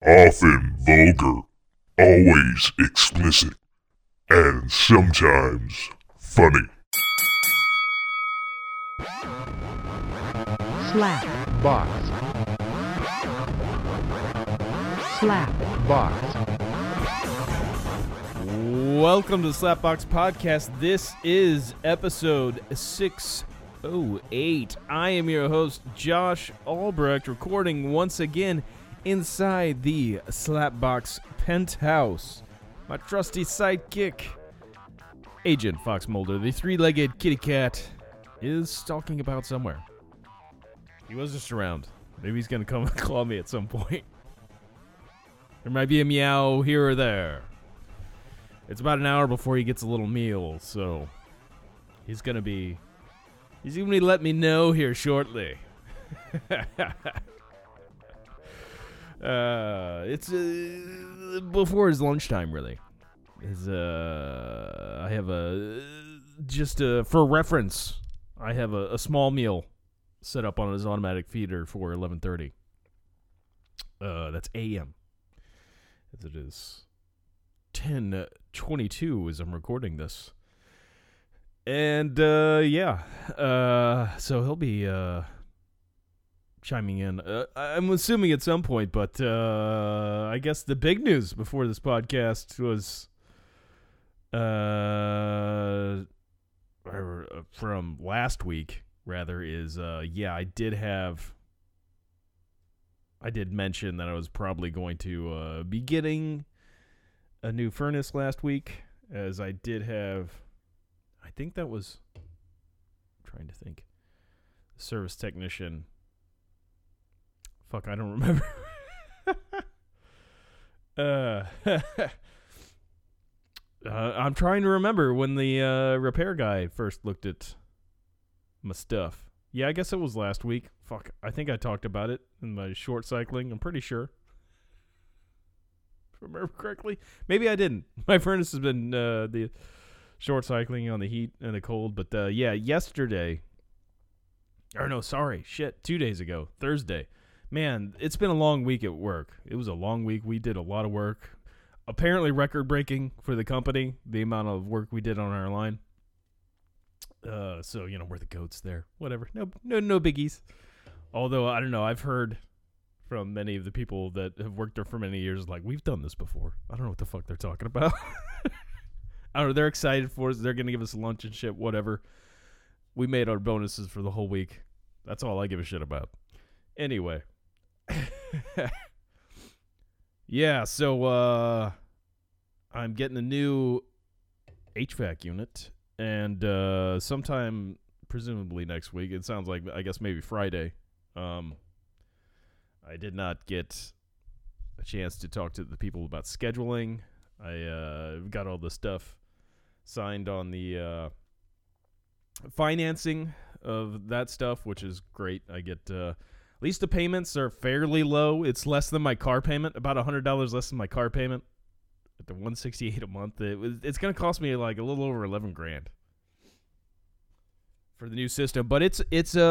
often vulgar, always explicit, and sometimes funny. Slap Box. Slap Box. Welcome to the Slapbox Podcast. This is episode 608. I am your host, Josh Albrecht, recording once again inside the Slapbox penthouse. My trusty sidekick, Agent Fox Mulder, the three-legged kitty cat, is stalking about somewhere. He was just around. Maybe he's going to come and claw me at some point. There might be a meow here or there. It's about an hour before he gets a little meal, so he's gonna be let me know here shortly. It's before his lunchtime, really. I have for reference, I have a small meal set up on his automatic feeder for 11:30. That's a.m. as it is 10:22 as I'm recording this. And, so he'll be, chiming in, I'm assuming at some point, but, I guess the big news before this podcast was, from last week, rather, is, I did mention that I was probably going to, be getting a new furnace last week, as I did have, I think that was, I'm trying to think, service technician, I don't remember. I'm trying to remember when the repair guy first looked at my stuff. Yeah, I guess it was last week. I think I talked about it in my short cycling, I'm pretty sure. Remember correctly? Maybe I didn't. My furnace has been the short cycling on the heat and the cold, but yesterday, 2 days ago, Thursday. Man, it's been a long week at work. It was a long week. We did a lot of work. Apparently record-breaking for the company, the amount of work we did on our line. So, we're the goats there. Whatever. No biggies. Although, I don't know, I've heard from many of the people that have worked there for many years, like, we've done this before. I don't know what the fuck they're talking about. I don't know, they're excited for us. They're going to give us lunch and shit, whatever. We made our bonuses for the whole week. That's all I give a shit about. Anyway. So I'm getting a new HVAC unit, and sometime, presumably next week, it sounds like, I guess maybe Friday, I did not get a chance to talk to the people about scheduling. I got all the stuff signed on the financing of that stuff, which is great. I get at least the payments are fairly low. It's less than my car payment, about $100 less than my car payment at the $168 a month. It's going to cost me like a little over $11,000 for the new system, but it's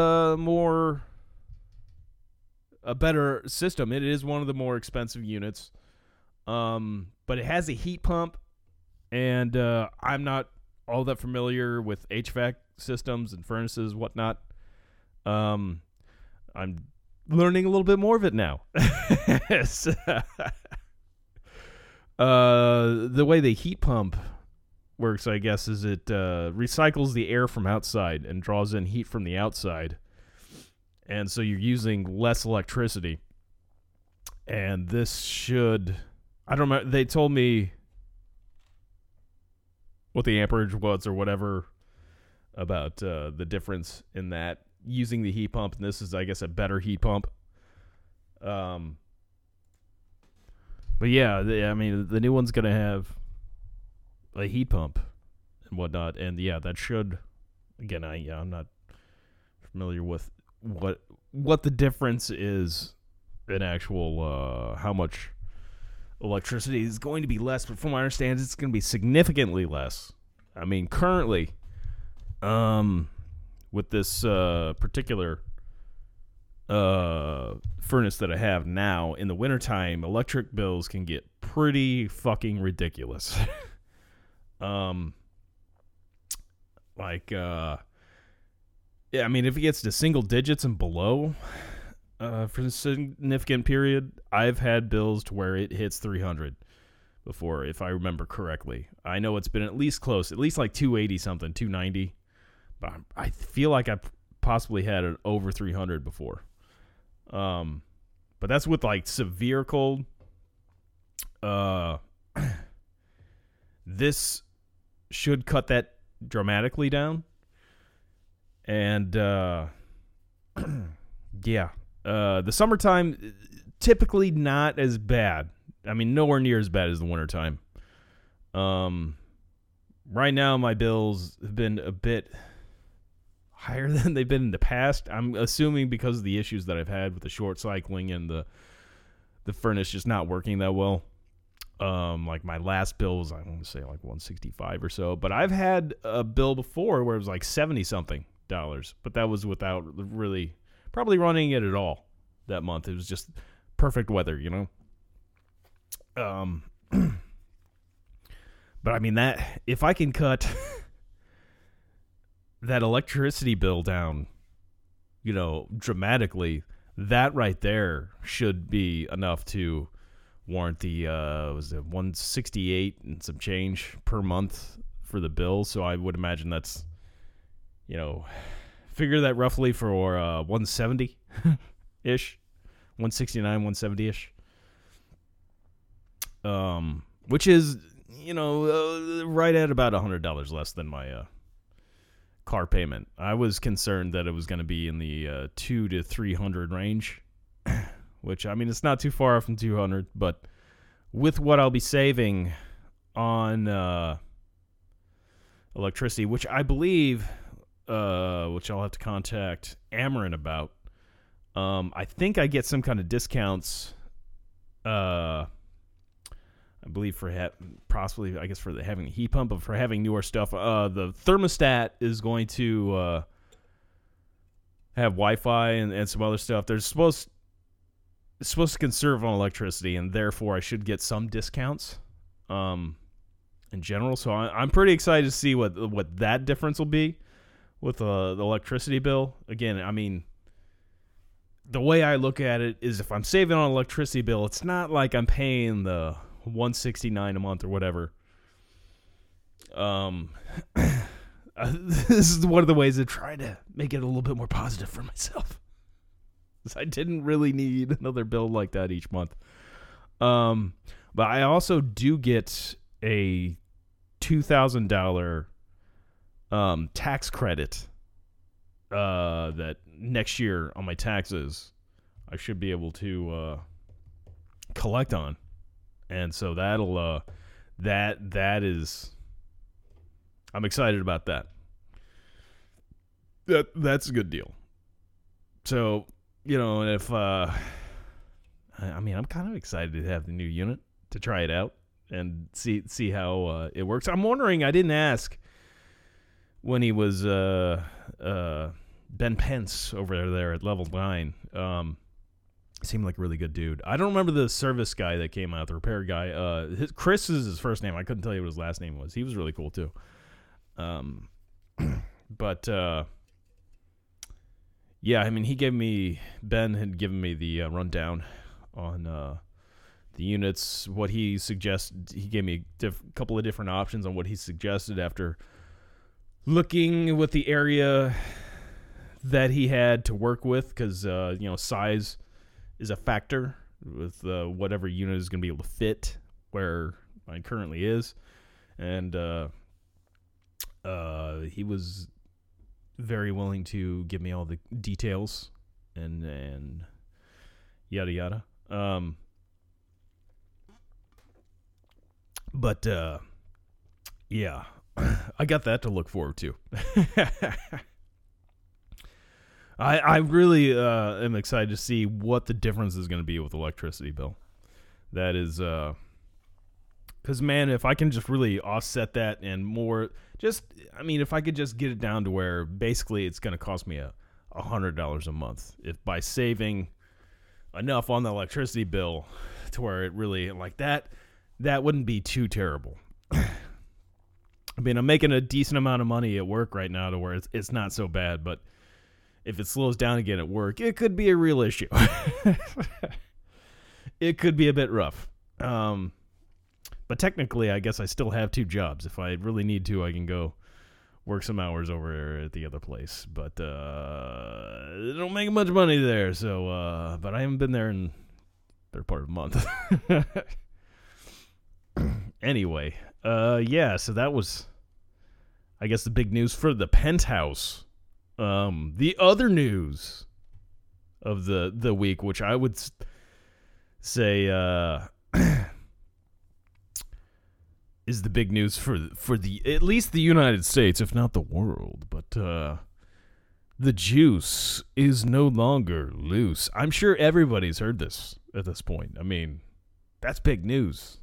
a better system. It is one of the more expensive units, but it has a heat pump, and I'm not all that familiar with HVAC systems and furnaces, whatnot. I'm learning a little bit more of it now. The way the heat pump works, I guess, is it recycles the air from outside and draws in heat from the outside. And so you're using less electricity. And this should, I don't know, they told me what the amperage was or whatever about the difference in that using the heat pump. And this is, I guess, a better heat pump. But yeah, the new one's going to have a heat pump and whatnot. And yeah, that should, again, I'm not familiar with what the difference is in actual how much electricity is going to be less, but from what I understand, it's going to be significantly less. I mean, currently, with this particular furnace that I have now, in the wintertime, electric bills can get pretty fucking ridiculous. Yeah, I mean, if it gets to single digits and below, for a significant period, I've had bills to where it hits 300 before, if I remember correctly. I know it's been at least close, at least like 280 something, 290, but I feel like I possibly had it over 300 before. But that's with like severe cold. This should cut that dramatically down. And yeah, the summertime typically not as bad. I mean, nowhere near as bad as the wintertime. Right now my bills have been a bit higher than they've been in the past. I'm assuming because of the issues that I've had with the short cycling and the furnace just not working that well. Like my last bill was, I want to say like $165 or so, but I've had a bill before where it was like $70-something, but that was without really probably running it at all that month. It was just perfect weather, you know? But I mean, that if I can cut that electricity bill down, you know, dramatically, that right there should be enough to warrant the was it $168 and some change per month for the bill. So I would imagine that's, you know, figure that roughly for 170 ish, 169, 170 ish. Which is, you know, right at about $100 less than my car payment. I was concerned that it was going to be in the $200 to $300 range, which, I mean, it's not too far from 200, but with what I'll be saving on electricity, which I believe, which I'll have to contact Ameren about, I think I get some kind of discounts, I believe for possibly, I guess, for having a heat pump, but for having newer stuff. The thermostat is going to have Wi-Fi and some other stuff. It's supposed to conserve on electricity, and therefore I should get some discounts in general. So I'm pretty excited to see what that difference will be with the electricity bill. Again, I mean, the way I look at it is if I'm saving on electricity bill, it's not like I'm paying the $169 a month or whatever. This is one of the ways of trying to make it a little bit more positive for myself. I didn't really need another bill like that each month. But I also do get a $2,000 tax credit that next year on my taxes I should be able to collect on. And so that'll that is, I'm excited about that. That's a good deal. So, you know, if I mean, I'm kind of excited to have the new unit to try it out and see how it works. I'm wondering, I didn't ask when he was Ben Pence over there at Level 9. Seemed like a really good dude. I don't remember the service guy that came out, the repair guy. Chris is his first name. I couldn't tell you what his last name was. He was really cool too. But yeah, I mean, Ben had given me the rundown on the units, what he suggested. He gave me a couple of different options on what he suggested after looking with the area that he had to work with, because you know, size is a factor with whatever unit is going to be able to fit where mine currently is. And he was very willing to give me all the details and yada yada. But yeah, I got that to look forward to. I really am excited to see what the difference is going to be with electricity bill. That is, because, man, if I can just really offset that and more, just, I mean, if I could just get it down to where basically it's going to cost me a $100 a month. If by saving enough on the electricity bill to where it really, like that wouldn't be too terrible. I mean, I'm making a decent amount of money at work right now to where it's not so bad, but if it slows down again at work, it could be a real issue. It could be a bit rough. But technically, I guess I still have 2 jobs. If I really need to, I can go work some hours over at the other place. But they don't make much money there, so but I haven't been there in better part of a month. Anyway, yeah, so that was, I guess, the big news for the Penthouse. The other news of the week, which I would say is the big news for the at least the United States, if not the world. But the juice is no longer loose. I'm sure everybody's heard this at this point. I mean, that's big news.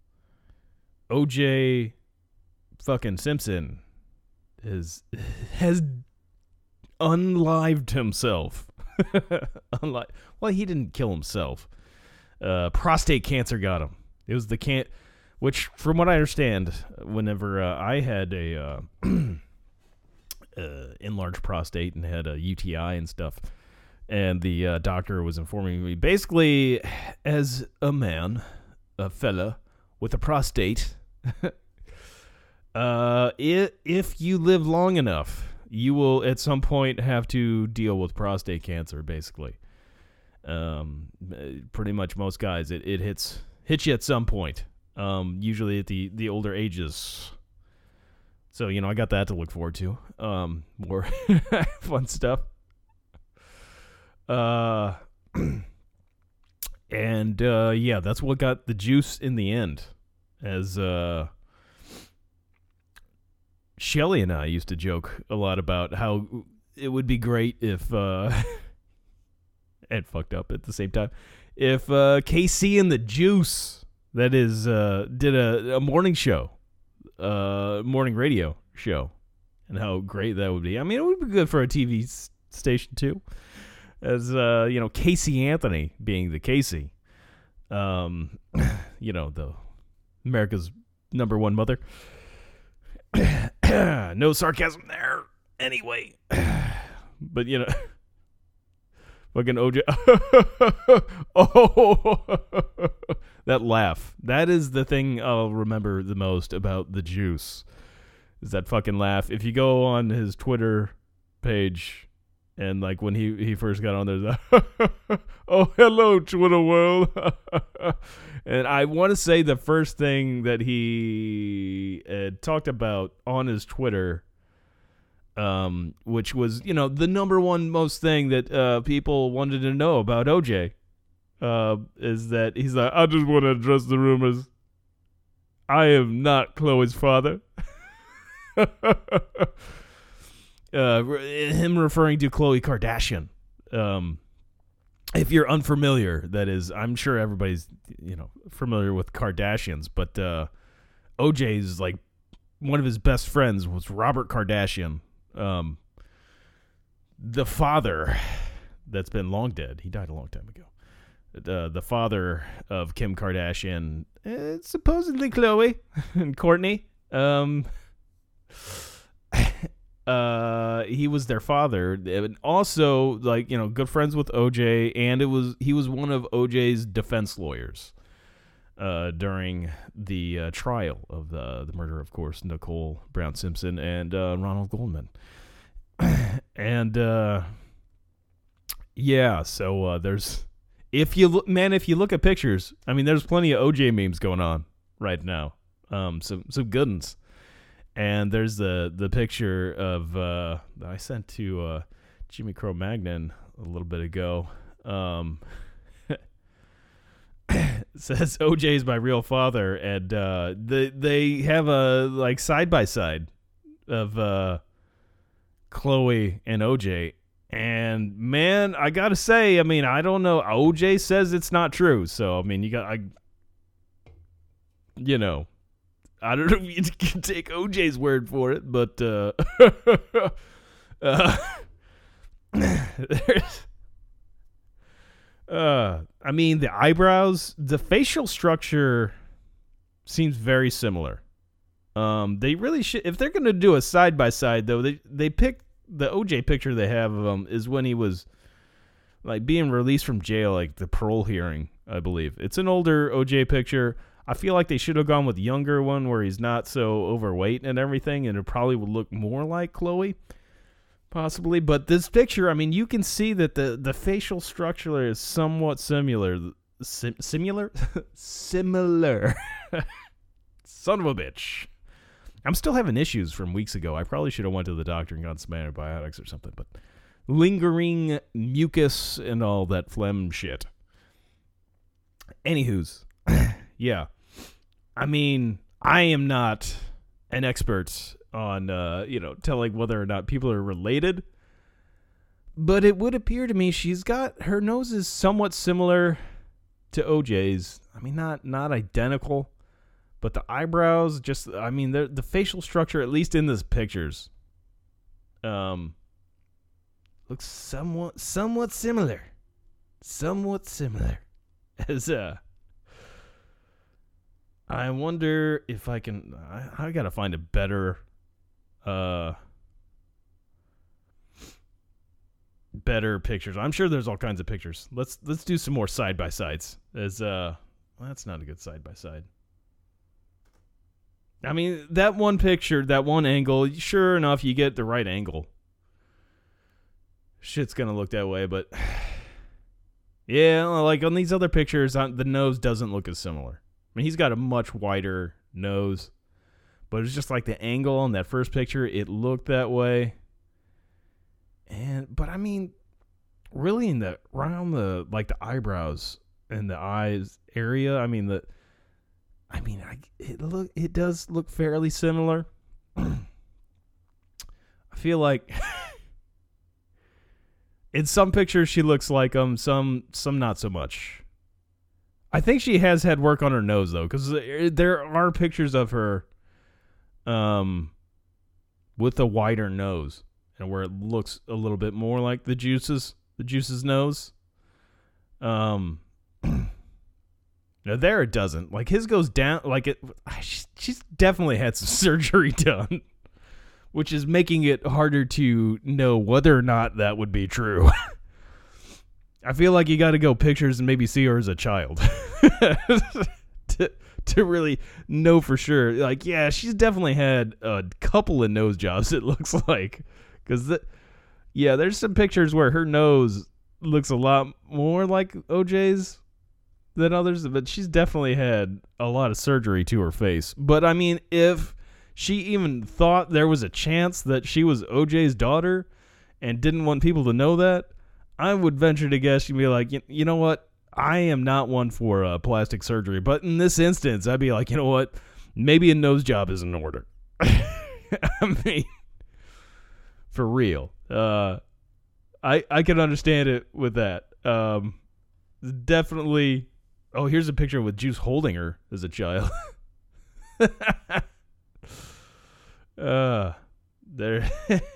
O.J. fucking Simpson has unlived himself. Well, he didn't kill himself. Prostate cancer got him. It was the which, from what I understand, whenever I had a enlarged prostate and had a UTI and stuff, and the doctor was informing me, basically, as a man, a fella with a prostate, if you live long enough, you will at some point have to deal with prostate cancer, basically. Pretty much most guys, it hits you at some point. Usually at the older ages. So, I got that to look forward to. More fun stuff. And yeah, that's what got the juice in the end. As Shelly and I used to joke a lot about how it would be great if and fucked up at the same time, if KC and the Juice, that is, did a morning show, morning radio show, and how great that would be. I mean, it would be good for a TV station too, as Casey Anthony being the Casey, the America's #1 mother. No sarcasm there. Anyway, but fucking OJ. Oh, that laugh. That is the thing I'll remember the most about the Juice. Is that fucking laugh. If you go on his Twitter page, and like when he first got on there, oh, hello, Twitter world. And I want to say the first thing that he talked about on his Twitter, which was, the #1 most thing that people wanted to know about OJ, is that he's like, I just want to address the rumors. I am not Chloe's father. Him referring to Khloe Kardashian. If you're unfamiliar, that is, I'm sure everybody's, familiar with Kardashians, but OJ's, like, one of his best friends was Robert Kardashian. The father that's been long dead. He died a long time ago. The father of Kim Kardashian, supposedly Khloe and Kourtney. He was their father, and also, like, good friends with OJ, and he was one of OJ's defense lawyers during the trial of the murder, of course, Nicole Brown Simpson and Ronald Goldman. And yeah, so there's, if you look at pictures, I mean, there's plenty of OJ memes going on right now. Some good ones. And there's the picture of that I sent to Jimmy Cro-Magnon a little bit ago. It says OJ is my real father, and they have a like side by side of Khloe and OJ. And man, I gotta say, I mean, I don't know. OJ says it's not true, so I mean, I don't know if you can take OJ's word for it, but I mean, the eyebrows, the facial structure seems very similar. They really should, if they're gonna do a side by side though, they pick the OJ picture they have of him is when he was like being released from jail, like the parole hearing, I believe. It's an older OJ picture. I feel like they should have gone with the younger one where he's not so overweight and everything, and it probably would look more like Chloe, possibly. But this picture, I mean, you can see that the facial structure is somewhat similar. Similar? Similar. Son of a bitch. I'm still having issues from weeks ago. I probably should have went to the doctor and got some antibiotics or something, but lingering mucus and all that phlegm shit. Anywho's, yeah. I mean, I am not an expert on, telling whether or not people are related, but it would appear to me her nose is somewhat similar to OJ's. I mean, not identical, but the eyebrows, the facial structure, at least in these pictures, looks somewhat similar. Somewhat similar. As I wonder if I can. I gotta find a better pictures. I'm sure there's all kinds of pictures. Let's do some more side by sides. That's not a good side by side. I mean, that one picture, that one angle, sure enough, you get the right angle. Shit's gonna look that way, but yeah, like on these other pictures, the nose doesn't look as similar. I mean, he's got a much wider nose, but it's just like the angle on that first picture, it looked that way. But I mean, really around the eyebrows and the eyes area, it does look fairly similar. I feel like in some pictures she looks like some not so much. I think she has had work on her nose though, because there are pictures of her with a wider nose and where it looks a little bit more like the Juice's nose. Now there it doesn't. Like his goes down. Like it. She's definitely had some surgery done, which is making it harder to know whether or not that would be true. I feel like you got to go pictures and maybe see her as a child to really know for sure. Like, yeah, she's definitely had a couple of nose jobs. It looks like, because there's some pictures where her nose looks a lot more like OJ's than others, but she's definitely had a lot of surgery to her face. But I mean, if she even thought there was a chance that she was OJ's daughter and didn't want people to know that, I would venture to guess she'd be like, you know what? I am not one for plastic surgery, but in this instance, I'd be like, you know what? Maybe a nose job is in order. I mean, for real. I can understand it with that. Definitely. Oh, here's a picture with Juice holding her as a child. There.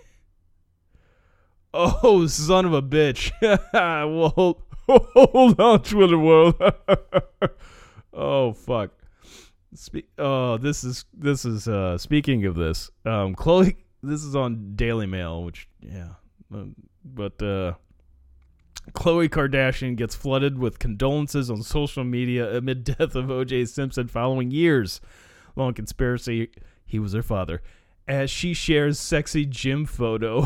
Oh, son of a bitch. Well, hold on, Twitter world. Oh, fuck. This is speaking of this. Chloe, this is on Daily Mail, which, yeah. But Khloe Kardashian gets flooded with condolences on social media amid death of O.J. Simpson following years-long conspiracy he was her father, as she shares sexy gym photo.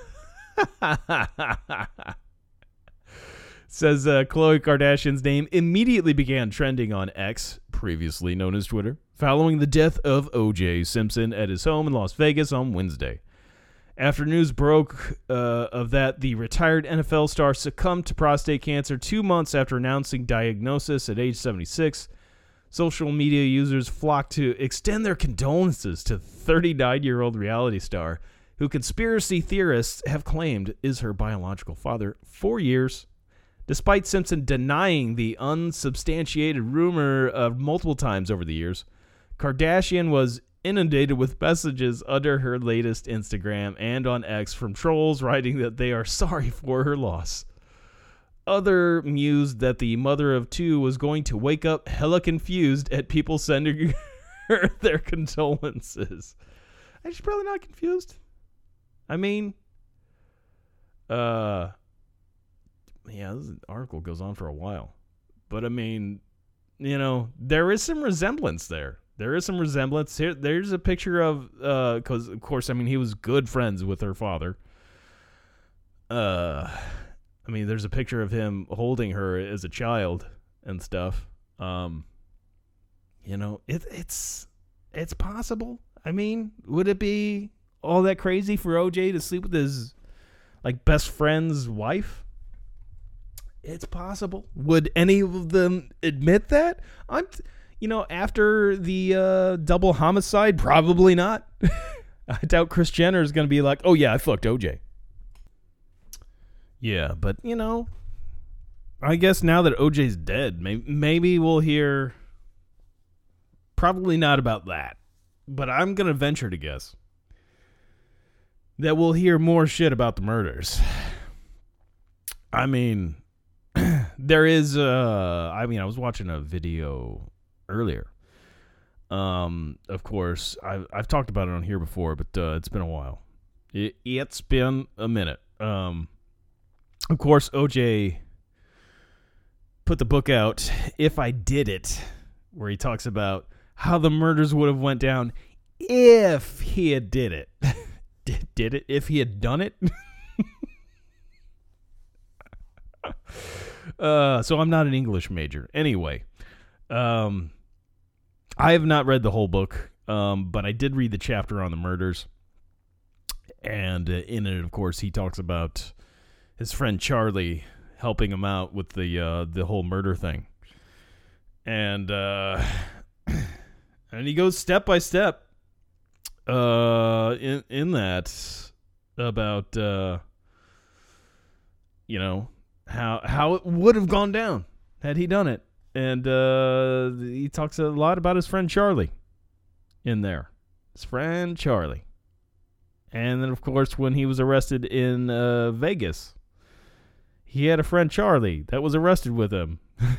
Says Khloe Kardashian's name immediately began trending on X, previously known as Twitter, following the death of O.J. Simpson at his home in Las Vegas on Wednesday. After news broke of that, the retired NFL star succumbed to prostate cancer 2 months after announcing diagnosis at age 76. Social media users flocked to extend their condolences to 39-year-old reality star, who conspiracy theorists have claimed is her biological father for years. Despite Simpson denying the unsubstantiated rumor multiple times over the years, Kardashian was inundated with messages under her latest Instagram and on X from trolls writing that they are sorry for her loss. Other mused that the mother of two was going to wake up hella confused at people sending her their condolences. And she's probably not confused. I mean, yeah, this article goes on for a while. But I mean, you know, there is some resemblance there. There is some resemblance. There's a picture of, because, of course, I mean, he was good friends with her father. I mean, there's a picture of him holding her as a child and stuff. You know, it's possible. I mean, would it be all that crazy for OJ to sleep with his, like, best friend's wife? It's possible. Would any of them admit that? You know, after the double homicide, probably not. I doubt Kris Jenner is going to be like, oh, yeah, I fucked OJ. Yeah, but, you know, I guess now that OJ's dead, maybe we'll hear, probably not about that, but I'm going to venture to guess that we'll hear more shit about the murders. I mean, there is, I was watching a video earlier. Of course, I've talked about it on here before, but it's been a while. It's been a minute. Of course, OJ put the book out, If I Did It, where he talks about how the murders would have went down if he had did it. Did it? If he had done it? So I'm not an English major. Anyway, I have not read the whole book, but I did read the chapter on the murders. And in it, of course, he talks about his friend Charlie helping him out with the whole murder thing. And and he goes step by step in that about you know, how it would have gone down had he done it. And he talks a lot about his friend Charlie in there. His friend Charlie. And then, of course, when he was arrested in Vegas, he had a friend, Charlie, that was arrested with him.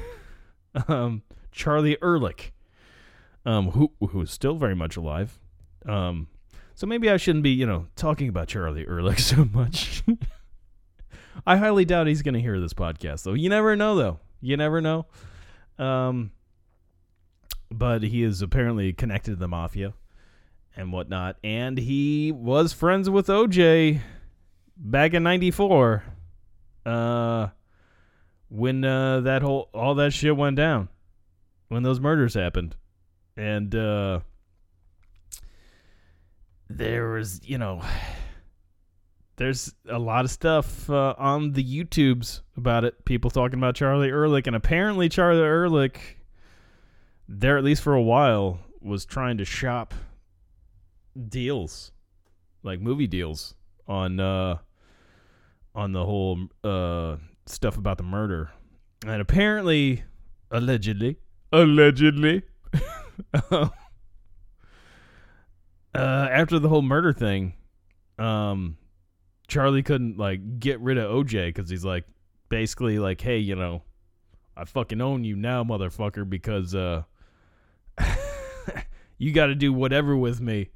Charlie Ehrlich, who is still very much alive. So maybe I shouldn't be, you know, talking about Charlie Ehrlich so much. I highly doubt he's going to hear this podcast, though. You never know, though. You never know. But he is apparently connected to the mafia and whatnot. And he was friends with OJ back in 94. When all that shit went down, when those murders happened. And there was, you know, there's a lot of stuff on the YouTubes about it, people talking about Charlie Ehrlich, and apparently Charlie Ehrlich, there at least for a while, was trying to shop deals, like movie deals, on the whole stuff about the murder. And apparently, allegedly, after the whole murder thing, Charlie couldn't, like, get rid of OJ because he's, like, basically like, hey, you know, I fucking own you now, motherfucker, because you got to do whatever with me.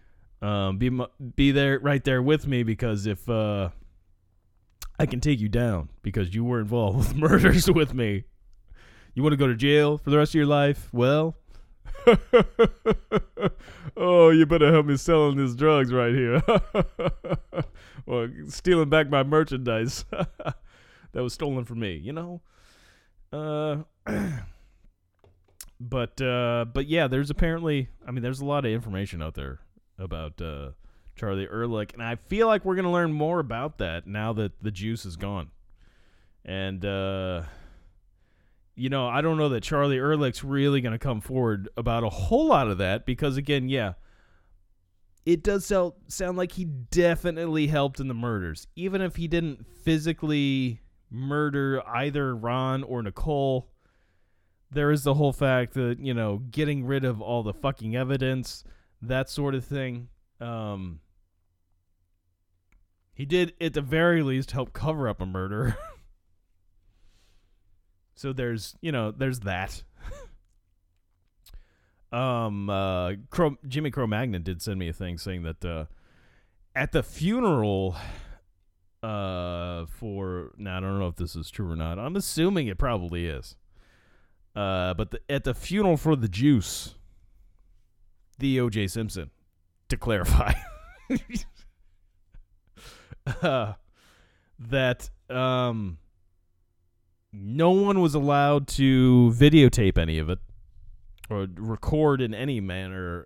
Be there, right there with me, because if I can take you down because you were involved with murders with me. You want to go to jail for the rest of your life? Well, oh, you better help me selling these drugs right here. Or stealing back my merchandise that was stolen from me, you know? But yeah, there's apparently, I mean, there's a lot of information out there about Charlie Ehrlich, and I feel like we're going to learn more about that now that the juice is gone. And, you know, I don't know that Charlie Ehrlich's really going to come forward about a whole lot of that because, again, yeah, it does sound like he definitely helped in the murders. Even if he didn't physically murder either Ron or Nicole, there is the whole fact that, you know, getting rid of all the fucking evidence, that sort of thing. He did, at the very least, help cover up a murder. So there's that. Jimmy Cro-Magnon did send me a thing saying that at the funeral for, now I don't know if this is true or not. I'm assuming it probably is. But at the funeral for the Juice, the O.J. Simpson, to clarify, that no one was allowed to videotape any of it or record in any manner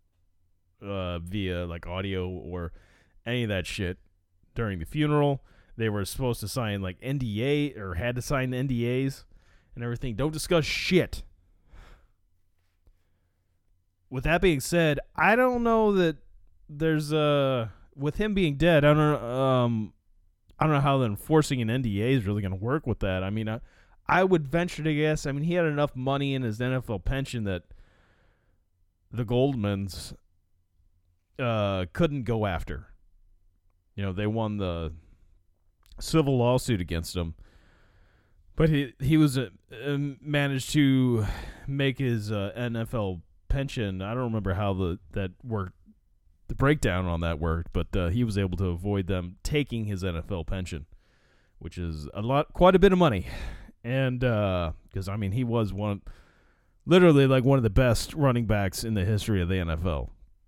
via like audio or any of that shit during the funeral. They were supposed to sign like NDA or had to sign NDAs and everything. Don't discuss shit. With that being said, I don't know that there's with him being dead, I don't know how the enforcing an NDA is really going to work with that. I mean, I would venture to guess. I mean, he had enough money in his NFL pension that the Goldmans couldn't go after. You know, they won the civil lawsuit against him, but he was managed to make his NFL pension. I don't remember how that worked. The breakdown on that worked, but he was able to avoid them taking his NFL pension, which is quite a bit of money. And because I mean, he was literally like one of the best running backs in the history of the NFL,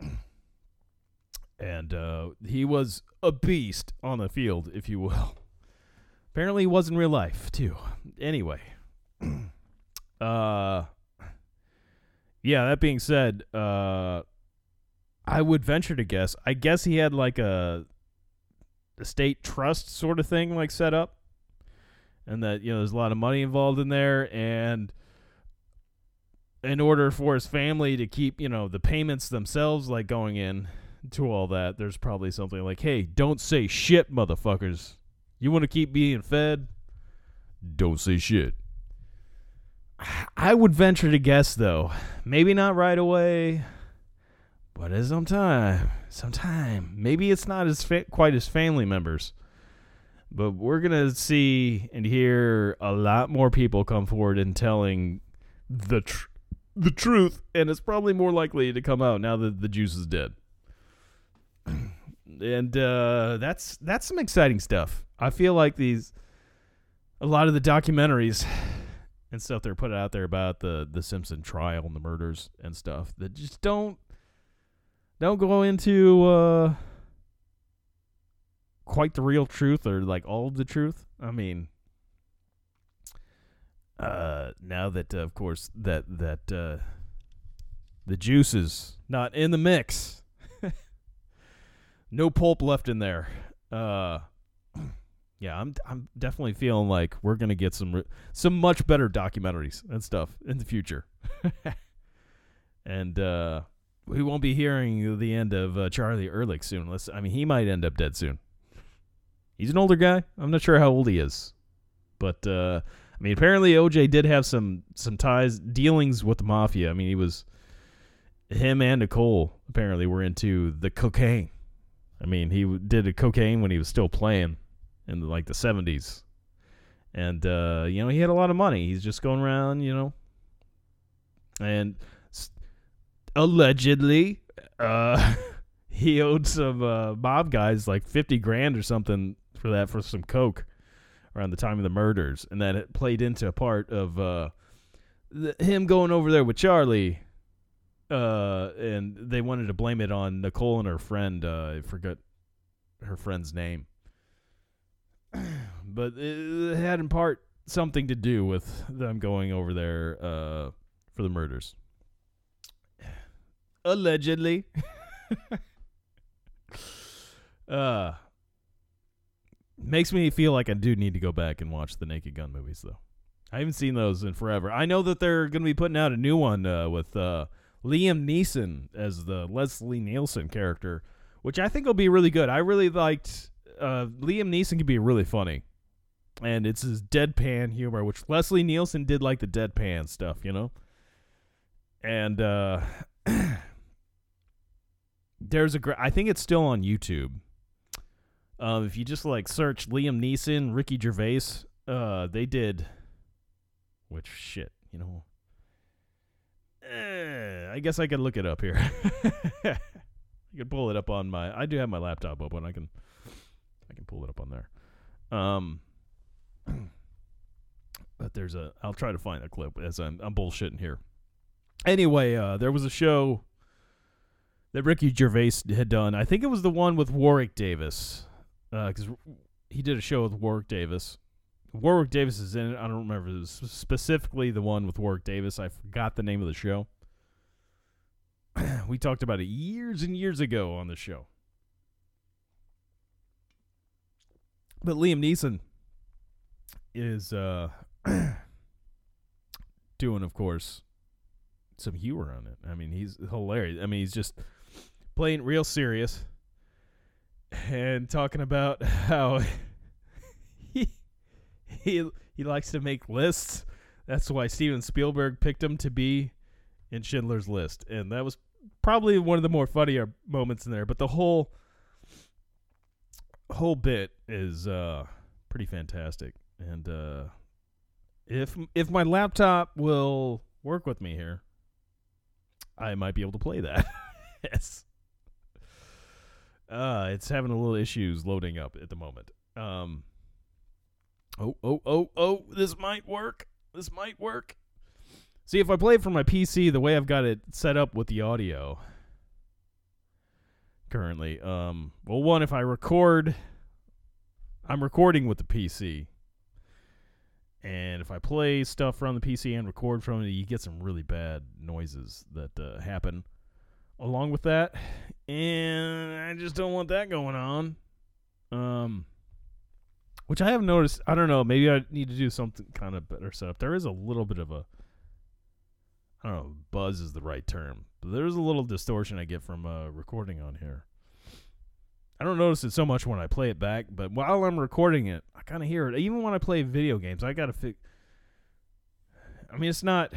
and he was a beast on the field, if you will. Apparently, he was in real life too. Anyway, yeah. That being said, I would venture to guess. I guess he had like a estate trust sort of thing like set up, and that, you know, there's a lot of money involved in there, and in order for his family to keep, you know, the payments themselves like going in to all that, there's probably something like, hey, don't say shit, motherfuckers. You want to keep being fed? Don't say shit. I would venture to guess, though, maybe not right away, but as sometime, maybe it's not as quite as family members, but we're gonna see and hear a lot more people come forward and telling the truth, and it's probably more likely to come out now that the Juice is dead. And that's some exciting stuff. I feel like a lot of the documentaries and stuff they're putting out there about the Simpson trial and the murders and stuff that just don't go into quite the real truth or like all of the truth. I mean, now that of course that the Juice is not in the mix, no pulp left in there. Yeah, I'm definitely feeling like we're gonna get some much better documentaries and stuff in the future, and we won't be hearing the end of Charlie Ehrlich soon. He might end up dead soon. He's an older guy. I'm not sure how old he is, but I mean, apparently OJ did have some dealings with the mafia. I mean, him and Nicole apparently were into the cocaine. I mean, he did a cocaine when he was still playing in like the 70s. And, you know, he had a lot of money. He's just going around, you know. And allegedly, he owed some mob guys like $50,000 or something for some coke around the time of the murders. And that it played into a part of him going over there with Charlie. And they wanted to blame it on Nicole and her friend. I forget her friend's name. But it had in part something to do with them going over there for the murders. Allegedly. Makes me feel like I do need to go back and watch the Naked Gun movies, though. I haven't seen those in forever. I know that they're going to be putting out a new one with Liam Neeson as the Leslie Nielsen character, which I think will be really good. I really liked Liam Neeson can be really funny, and it's his deadpan humor, which Leslie Nielsen did like the deadpan stuff, you know. And There's I think it's still on YouTube. If you just like search Liam Neeson, Ricky Gervais, they did. Which shit, you know. I guess I could look it up here. I can pull it up on my. I do have my laptop open. I can pull it up on there. But there's a. I'll try to find a clip as I'm bullshitting here. Anyway, there was a show that Ricky Gervais had done. I think it was the one with Warwick Davis, because he did a show with Warwick Davis. Warwick Davis is in it. I don't remember. It was specifically the one with Warwick Davis. I forgot the name of the show. We talked about it years and years ago on the show. But Liam Neeson is doing, of course, some humor on it. I mean, he's hilarious. I mean, he's just playing real serious and talking about how he likes to make lists. That's why Steven Spielberg picked him to be in Schindler's List. And that was probably one of the more funnier moments in there. But the whole bit is pretty fantastic. And if my laptop will work with me here, I might be able to play that. Yes. It's having a little issues loading up at the moment. Oh, this might work. This might work. See, if I play it from my PC, the way I've got it set up with the audio currently, well, one, if I record, I'm recording with the PC. And if I play stuff from the PC and record from it, you get some really bad noises that happen along with that. And I just don't want that going on. Which I have noticed, I don't know, maybe I need to do something kind of better setup. There is a little bit of a, I don't know, buzz is the right term. But there's a little distortion I get from recording on here. I don't notice it so much when I play it back, but while I'm recording it, I kind of hear it. Even when I play video games, I got to fix. I mean, it's not.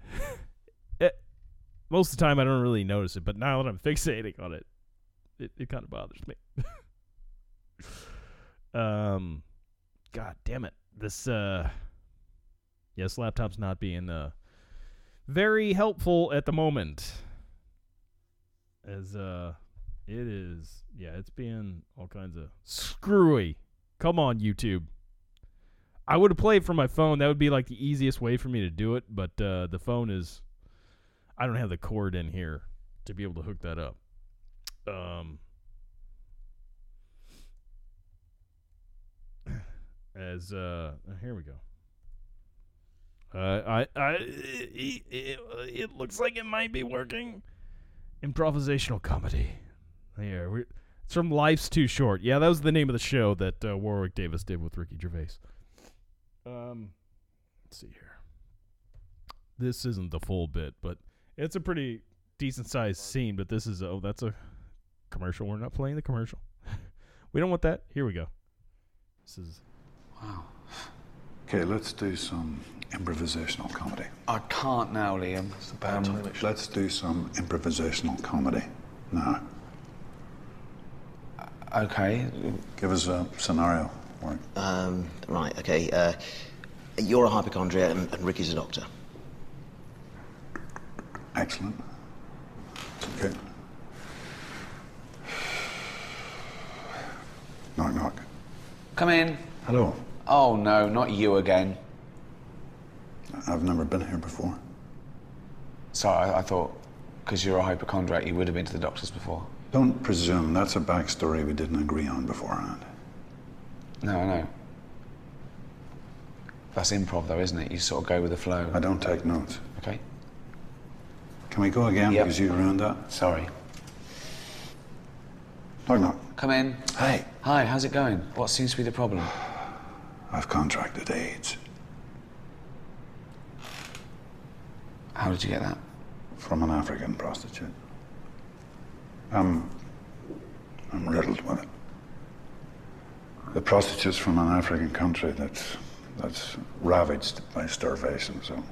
Most of the time, I don't really notice it, but now that I'm fixating on it, it kind of bothers me. God damn it! This laptop's not being very helpful at the moment. As it is, it's being all kinds of screwy. Come on, YouTube. I would have played from my phone. That would be like the easiest way for me to do it, but the phone is, I don't have the cord in here to be able to hook that up. Here we go. It looks like it might be working. Improvisational comedy. Here, it's from Life's Too Short. Yeah, that was the name of the show that Warwick Davis did with Ricky Gervais. Let's see here. This isn't the full bit, but it's a pretty decent-sized scene, but this is, that's a commercial. We're not playing the commercial. We don't want that. Here we go. This is... Wow. Okay, let's do some improvisational comedy. I can't now, Liam. It's about time. Let's do some improvisational comedy now. Okay. Give us a scenario, Warwick. Right, okay. You're a hypochondriac and Ricky's a doctor. Excellent. Okay. Knock, knock. Come in. Hello. Oh, no, not you again. I've never been here before. Sorry, I thought because you're a hypochondriac, you would have been to the doctors before. Don't presume. That's a backstory we didn't agree on beforehand. No, I know. That's improv, though, isn't it? You sort of go with the flow. I don't take notes. Okay. Can we go again? Yep. Because you ruined that? Sorry. Knock, knock. Come in. Hey. Hi, how's it going? What seems to be the problem? I've contracted AIDS. How did you get that? From an African prostitute. I'm riddled with it. The prostitute's from an African country that's ravaged by starvation, so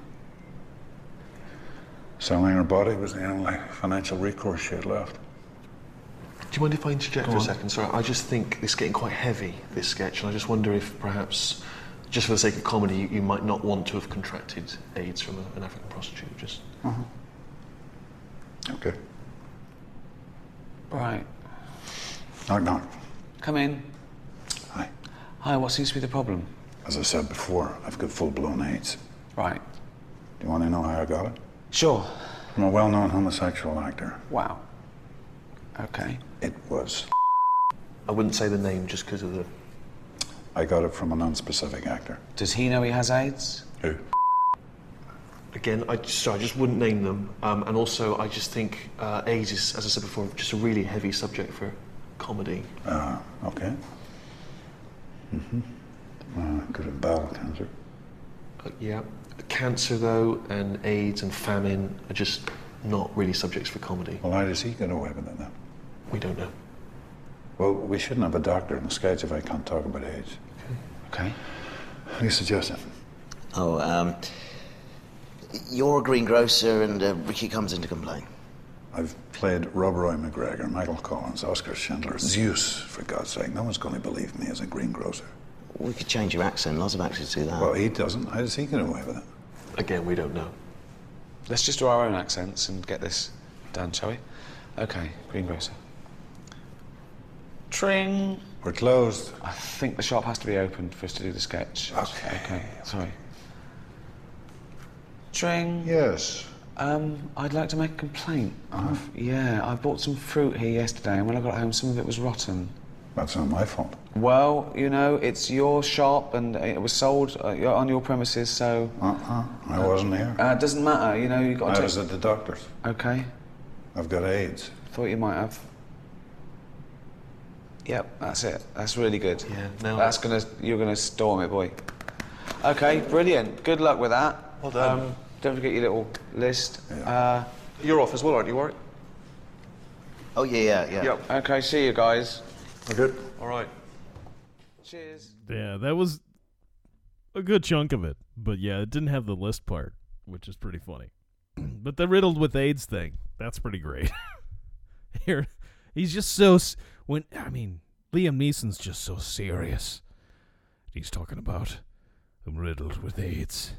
selling her body was the only financial recourse she had left. you mind if I interject for a second? Sorry, I just think this is getting quite heavy, this sketch, and I just wonder if perhaps, just for the sake of comedy, you might not want to have contracted AIDS from an African prostitute. Just. Okay. Right. Knock, knock. Come in. Hi. Hi, what seems to be the problem? As I said before, I've got full-blown AIDS. Right. Do you want to know how I got it? Sure. I'm a well-known homosexual actor. Wow. Okay. It was. I wouldn't say the name just because of the... I got it from a non-specific actor. Does he know he has AIDS? Who? Again, I just wouldn't name them. And also, I just think AIDS is, as I said before, just a really heavy subject for comedy. Okay. Could have bowel cancer. Yeah. Cancer, though, and AIDS and famine are just not really subjects for comedy. Well, how does he get away with it then? We don't know. Well, we shouldn't have a doctor in the sketch if I can't talk about AIDS. Okay. What do you suggest? You're a greengrocer and Ricky comes in to complain. I've played Rob Roy McGregor, Michael Collins, Oscar Schindler, Zeus, for God's sake. No one's going to believe me as a greengrocer. We could change your accent. Lots of actors do that. Well, he doesn't. How does he get away with it? Again, we don't know. Let's just do our own accents and get this done, shall we? Okay, greengrocer. Tring. We're closed. I think the shop has to be opened for us to do the sketch. Okay. Sorry. Tring. Yes. I'd like to make a complaint. I bought some fruit here yesterday, and when I got home, some of it was rotten. That's not my fault. Well, you know, it's your shop, and it was sold on your premises, so... I wasn't here. It doesn't matter, you know, you got to... I was at the doctor's. Okay. I've got AIDS. Thought you might have. Yep, that's it. That's really good. Yeah, now... You're gonna storm it, boy. Okay, brilliant. Good luck with that. Well done. Don't forget your little list. Yeah. You're off as well, aren't you, Warwick? Oh, yeah. Yep. Okay, see you guys. We're good. All right. Cheers. Yeah, that was a good chunk of it. But yeah, it didn't have the list part, which is pretty funny. But the riddled with AIDS thing, that's pretty great. Here, he's just so... Liam Neeson's just so serious. He's talking about I'm riddled with AIDS.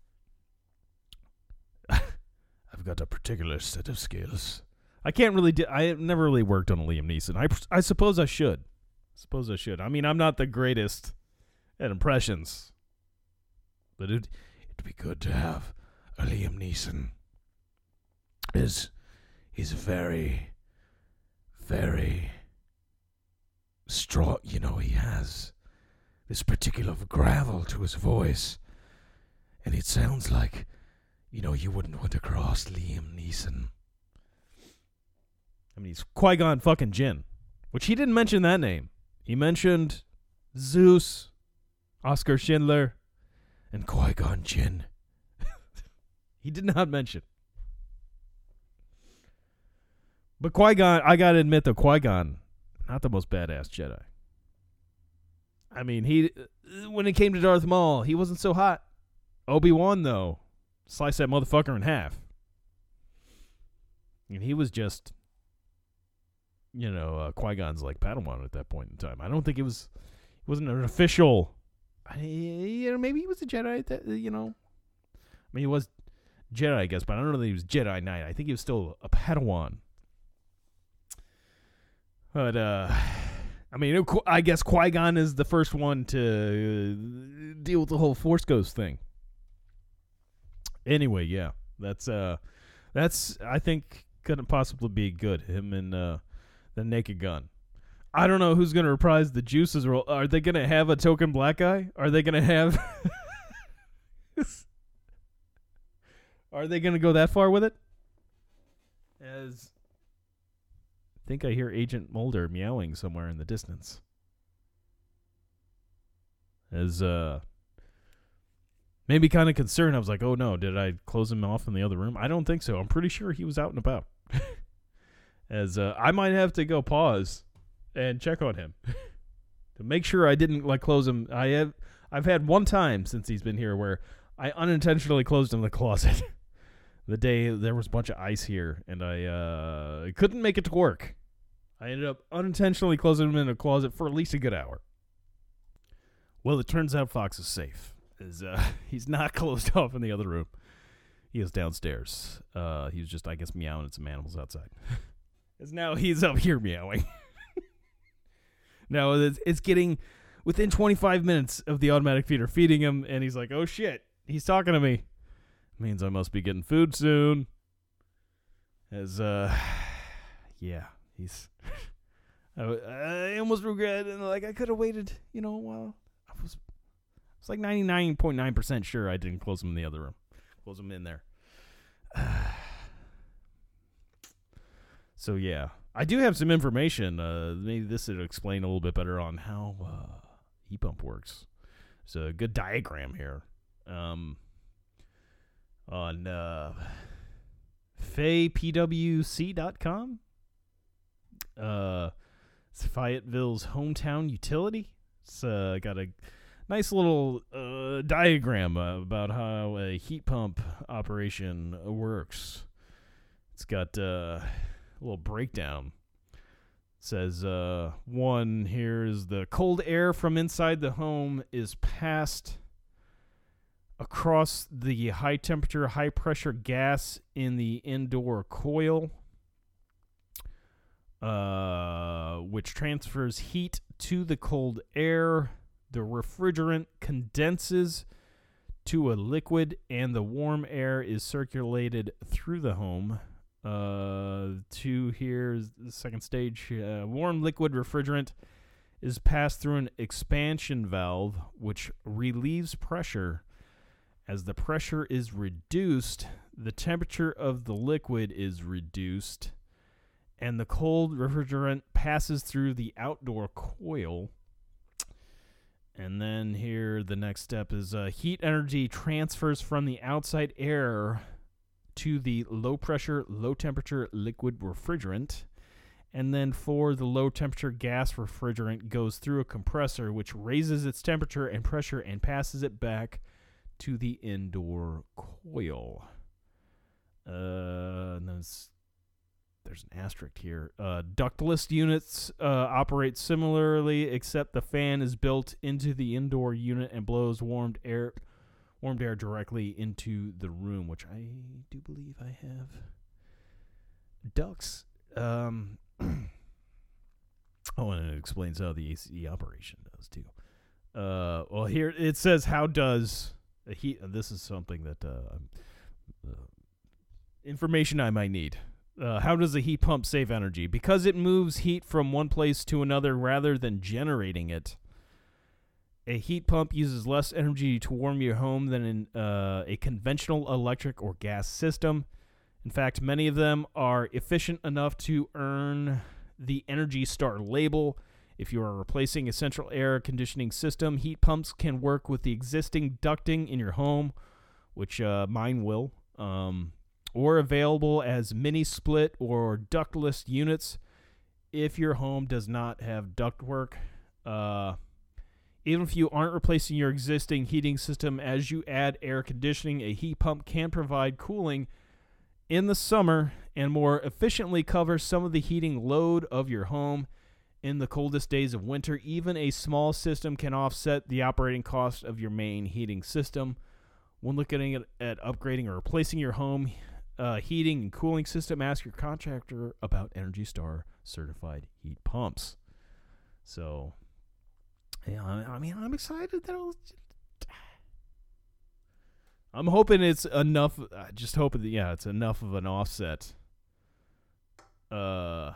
I've got a particular set of skills. I can't really I have never really worked on a Liam Neeson. I suppose I should. I mean, I'm not the greatest at impressions. But it'd be good to have a Liam Neeson. He's very, very strong. You know, he has this particular gravel to his voice. And it sounds like, you know, you wouldn't want to cross Liam Neeson. I mean, he's Qui-Gon fucking Jinn, which he didn't mention that name. He mentioned Zeus, Oscar Schindler, and Qui-Gon Jinn. He did not mention. But Qui-Gon, I gotta admit though, Qui-Gon, not the most badass Jedi. I mean, when it came to Darth Maul, he wasn't so hot. Obi-Wan, though, sliced that motherfucker in half. And he was just... Qui-Gon's like Padawan at that point in time. I don't think he wasn't an official. Maybe he was a Jedi. I mean, he was Jedi, I guess, but I don't know that he was Jedi Knight. I think he was still a Padawan. But I guess Qui-Gon is the first one to deal with the whole Force Ghost thing. Anyway, yeah, that's I think couldn't possibly be good. Him and the Naked Gun. I don't know who's going to reprise the Juice's role. Are they going to have a token black guy? Are they going to have... Are they going to go that far with it? I think I hear Agent Mulder meowing somewhere in the distance. Made me kind of concerned. I was like, oh no, did I close him off in the other room? I don't think so. I'm pretty sure he was out and about. I might have to go pause and check on him to make sure I didn't close him. I've had one time since he's been here where I unintentionally closed him in the closet. The day there was a bunch of ice here and I couldn't make it to work. I ended up unintentionally closing him in a closet for at least a good hour. Well, it turns out Fox is safe. He's not closed off in the other room. He is downstairs. He was just, I guess, meowing at some animals outside. As now he's up here meowing. Now it's getting within 25 minutes of the automatic feeder feeding him, and he's like, oh shit, he's talking to me. Means I must be getting food soon. Yeah, he's... I almost regret, and like, I could have waited, a while. I was like 99.9% sure I didn't close him in the other room. Close him in there. So, yeah. I do have some information. Maybe this would explain a little bit better on how heat pump works. There's a good diagram here. On FayPWC.com. It's Fayetteville's hometown utility. It's got a nice little diagram about how a heat pump operation works. It's got a little breakdown. It says, one here is the cold air from inside the home is passed across the high temperature, high pressure gas in the indoor coil, which transfers heat to the cold air. The refrigerant condenses to a liquid, and the warm air is circulated through the home. Here's the second stage. Warm liquid refrigerant is passed through an expansion valve, which relieves pressure. As the pressure is reduced, the temperature of the liquid is reduced, and the cold refrigerant passes through the outdoor coil. And then here, the next step is heat energy transfers from the outside air to the low-pressure, low-temperature liquid refrigerant. And then for the low-temperature gas refrigerant goes through a compressor, which raises its temperature and pressure and passes it back to the indoor coil. And there's an asterisk here. Ductless units operate similarly, except the fan is built into the indoor unit and blows warmed air directly into the room, which I do believe I have ducts. And it explains how the AC operation does too. Well, here it says, how does a heat... this is something that information I might need. How does a heat pump save energy? Because it moves heat from one place to another rather than generating it. A heat pump uses less energy to warm your home than in a conventional electric or gas system. In fact, many of them are efficient enough to earn the Energy Star label. If you are replacing a central air conditioning system, heat pumps can work with the existing ducting in your home, which mine will, or available as mini-split or ductless units if your home does not have ductwork. Even if you aren't replacing your existing heating system, as you add air conditioning, a heat pump can provide cooling in the summer and more efficiently cover some of the heating load of your home in the coldest days of winter. Even a small system can offset the operating cost of your main heating system. When looking at upgrading or replacing your home heating and cooling system, ask your contractor about Energy Star certified heat pumps. So, yeah, I mean, I'm excited that I'm hoping it's enough. I just hope that, yeah, it's enough of an offset from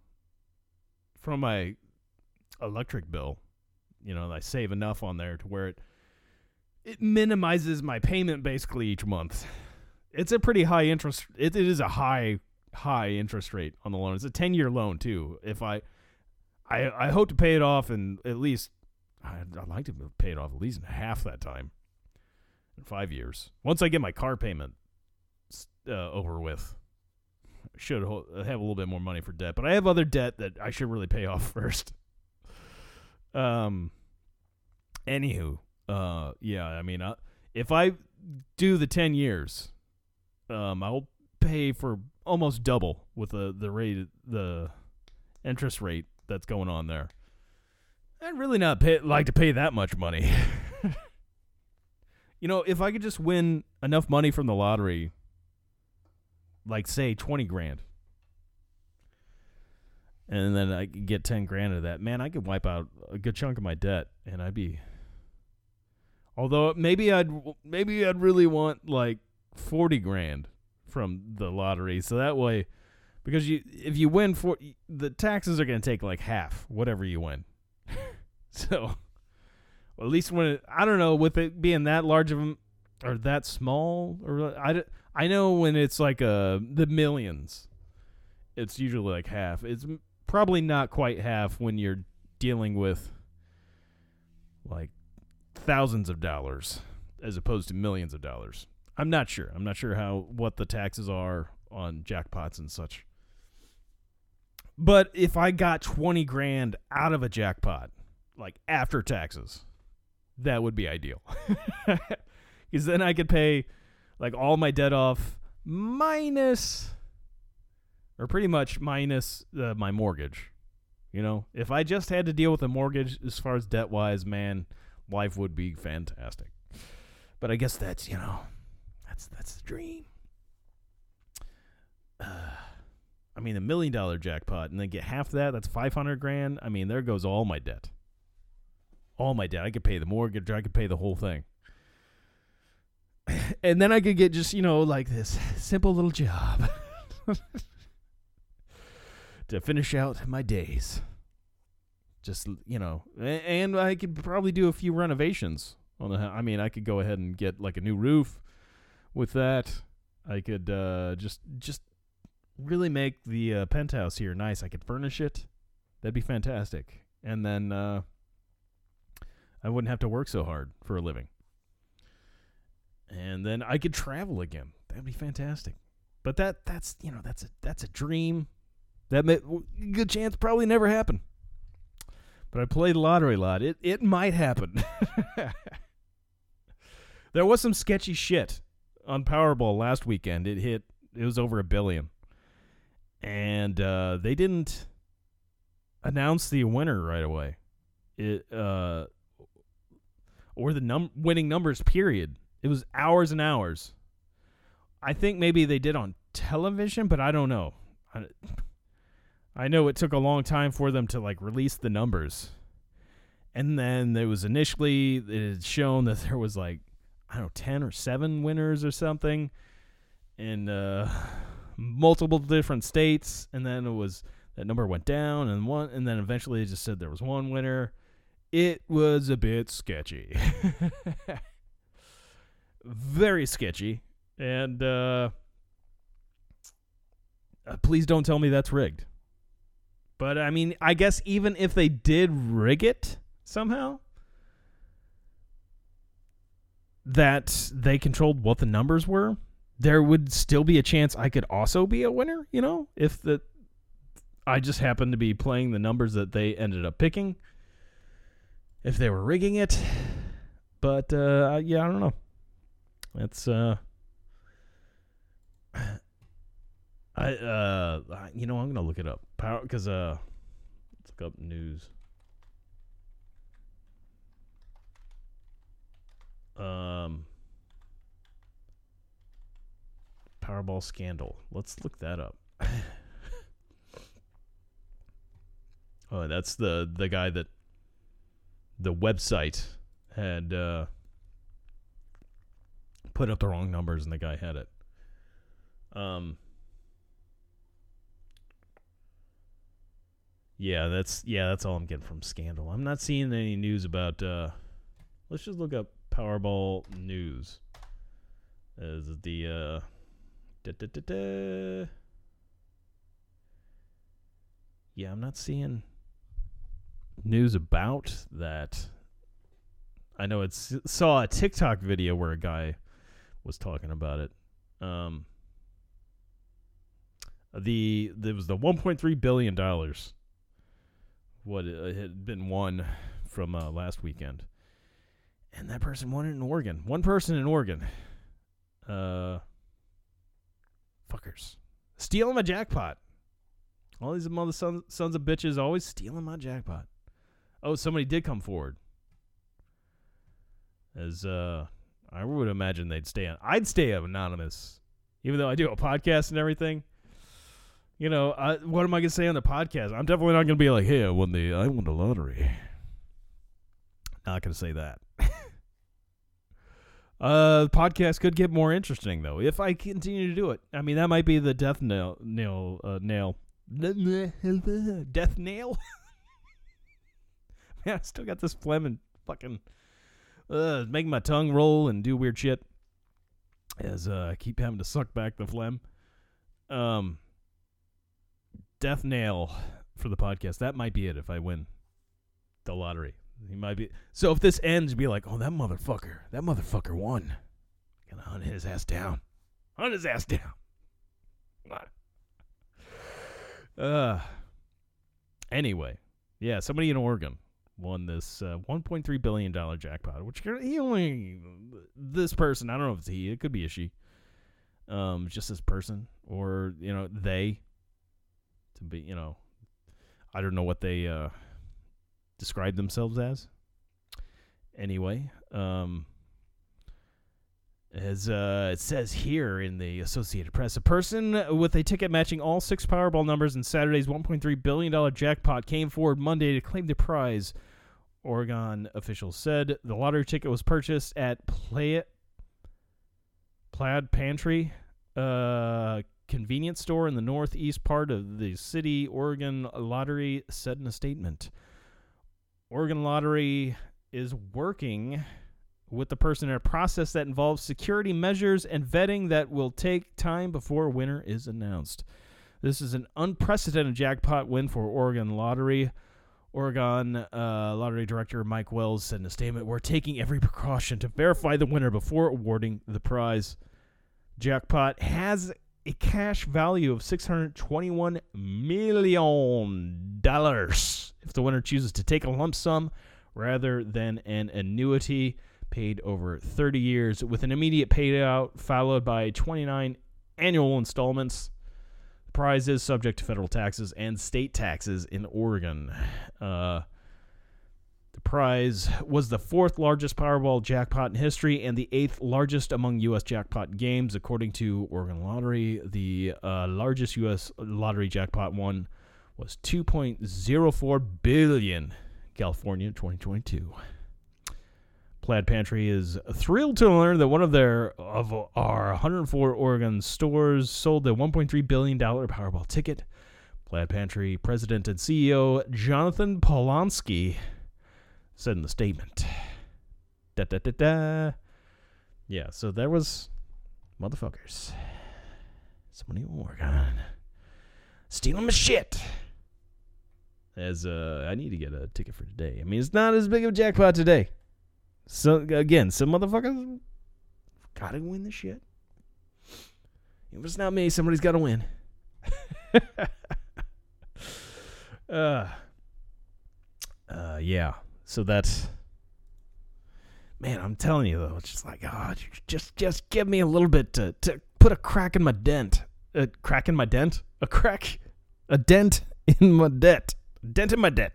my electric bill. You know, I save enough on there to where it minimizes my payment basically each month. It's a pretty high interest. It is a high interest rate on the loan. It's a 10-year loan too. If I hope to pay it off in at least, I'd like to pay it off at least in half that time. In 5 years. Once I get my car payment over with, I should have a little bit more money for debt. But I have other debt that I should really pay off first. Anywho, yeah, I mean, if I do the 10 years, I'll pay for almost double with the rate, the interest rate that's going on there. I'd really not like to pay that much money. You know, if I could just win enough money from the lottery, like say 20 grand, and then I could get 10 grand of that, man, I could wipe out a good chunk of my debt, and I'd be. Although maybe I'd really want like 40 grand from the lottery, so that way, because if you win, the taxes are going to take like half whatever you win. So, well, at least when I don't know, with it being that large of them or that small, or I know when it's like the millions, it's usually like half. It's probably not quite half when you're dealing with like thousands of dollars as opposed to millions of dollars. I'm not sure. I'm not sure what the taxes are on jackpots and such. But if I got 20 grand out of a jackpot, like after taxes, that would be ideal. Because then I could pay like all my debt off pretty much minus my mortgage. You know, if I just had to deal with a mortgage as far as debt wise, man, life would be fantastic. But I guess that's, you know, that's the dream. I mean, $1 million jackpot, and then get half of that, that's 500 grand. I mean, there goes all my debt. All my debt. I could pay the mortgage. I could pay the whole thing. And then I could get just, you know, like this simple little job to finish out my days. Just, you know, and I could probably do a few renovations on the house. I mean, I could go ahead and get like a new roof with that. I could just really make the penthouse here nice. I could furnish it. That'd be fantastic. And then I wouldn't have to work so hard for a living. And then I could travel again. That'd be fantastic. But that's you know, that's a dream. That good chance probably never happen. But I played the lottery a lot. It might happen. There was some sketchy shit on Powerball last weekend. It was over $1 billion. And they didn't announce the winner right away. Or the winning numbers, period. It was hours and hours. I think maybe they did on television, but I don't know. I know it took a long time for them to like release the numbers. And then there was initially, it had shown that there was like, I don't know, 10 or 7 winners or something in multiple different states. And then that number went down and then eventually it just said there was one winner. It was a bit sketchy. Very sketchy. And please don't tell me that's rigged. But, I mean, I guess even if they did rig it somehow, that they controlled what the numbers were, there would still be a chance I could also be a winner, you know, if I just happened to be playing the numbers that they ended up picking, if they were rigging it. But, yeah, I don't know. It's, you know, I'm going to look it up. Because, let's look up news. Powerball scandal. Let's look that up. Oh, that's the guy that the website had put up the wrong numbers and the guy had it. Yeah, that's all I'm getting from Scandal. I'm not seeing any news about let's just look up Powerball news. As the yeah, I'm not seeing news about that. I know saw a TikTok video where a guy was talking about it. There was the $1.3 billion what it had been won from last weekend, and that person won it in Oregon. One person in Oregon. Fuckers stealing my jackpot. All these mother sons of bitches always stealing my jackpot. Oh, somebody did come forward. As I would imagine they'd I'd stay anonymous, even though I do a podcast and everything. You know, what am I gonna say on the podcast? I'm definitely not gonna be like, "Hey, I won the lottery." Not gonna say that. The podcast could get more interesting though if I continue to do it. I mean, that might be the death nail. Death nail. Man, I still got this phlegm and fucking making my tongue roll and do weird shit as I keep having to suck back the phlegm. Death nail for the podcast. That might be it if I win the lottery. He might be. So if this ends, be like, oh, that motherfucker won. Gonna hunt his ass down. Anyway, yeah, somebody in Oregon won this $1.3 billion jackpot, which this person, I don't know if it's he, it could be a she, just this person, or, you know, they, to be, you know, I don't know what they describe themselves as. Anyway, as it says here in the Associated Press, a person with a ticket matching all 6 Powerball numbers in Saturday's $1.3 billion jackpot came forward Monday to claim the prize. Oregon officials said the lottery ticket was purchased at Plaid Pantry, convenience store in the northeast part of the city. Oregon Lottery said in a statement. Oregon Lottery is working with the person in a process that involves security measures and vetting that will take time before a winner is announced. This is an unprecedented jackpot win for Oregon Lottery. Oregon Lottery Director Mike Wells said in a statement, "We're taking every precaution to verify the winner before awarding the prize." Jackpot has a cash value of $621 million if the winner chooses to take a lump sum rather than an annuity paid over 30 years with an immediate payout followed by 29 annual installments. The prize is subject to federal taxes and state taxes in Oregon. The prize was the 4th largest Powerball jackpot in history and the 8th largest among U.S. jackpot games, according to Oregon Lottery. The largest U.S. lottery jackpot one was $2.04 billion, California, in 2022. Plaid Pantry is thrilled to learn that one of our 104 Oregon stores sold the $1.3 billion Powerball ticket. Plaid Pantry President and CEO Jonathan Polanski said in the statement. Yeah, so there was motherfuckers. Somebody in Oregon stealing my shit. As I need to get a ticket for today. I mean, it's not as big of a jackpot today. So, again, some motherfuckers gotta win the shit. If it's not me, somebody's gotta win. Yeah. So that's... Man, I'm telling you, though, it's just like, just give me a little bit to put a crack in my dent. A crack in my dent? A dent in my debt. Dent in my debt.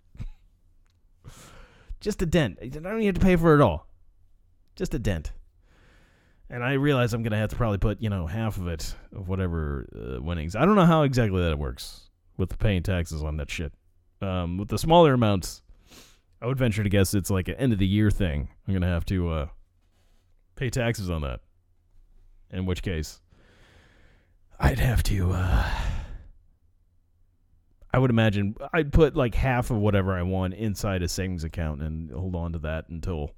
Just a dent. I don't even have to pay for it all. Just a dent. And I realize I'm going to have to probably put, half of it, of whatever winnings. I don't know how exactly that works with paying taxes on that shit. With the smaller amounts, I would venture to guess it's like an end of the year thing. I'm going to have to pay taxes on that. In which case, I'd have to... I would imagine I'd put like half of whatever I won inside a savings account and hold on to that until